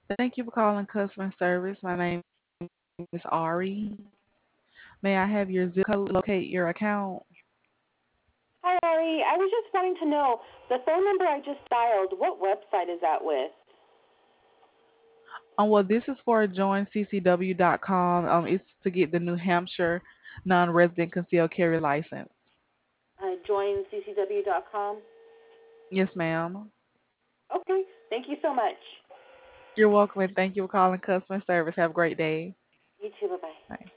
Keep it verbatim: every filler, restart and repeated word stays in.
Thank you for calling customer service. My name is Ari. May I have your zip code to locate your account? Hi, Ari. I was just wanting to know the phone number I just dialed. What website is that with? Um, well, this is for join c c w dot com. Um, it's to get the New Hampshire non-resident concealed carry license. Uh, join c c w dot com. Yes, ma'am. Okay. Thank you so much. You're welcome, and thank you for calling customer service. Have a great day. You too. Bye bye. Bye.